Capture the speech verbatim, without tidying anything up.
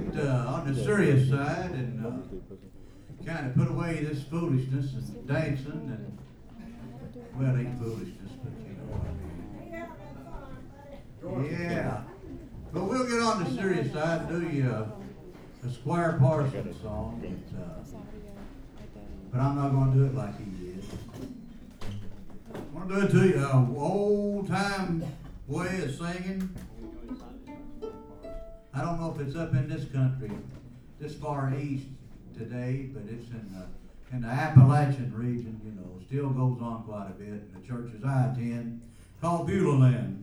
uh, on the serious side and uh, kind of put away this foolishness and dancing and, well, it ain't foolishness, but you know what I mean. Yeah. But we'll get on the serious side and do you uh, a Squire Parsons song. But, uh, but I'm not going to do it like he did. I'm going to do it to you, uh, old time way of singing. I don't know if it's up in this country, this far east today, but it's in the, in the Appalachian region, you know, still goes on quite a bit in the churches I attend, called Beulah Land.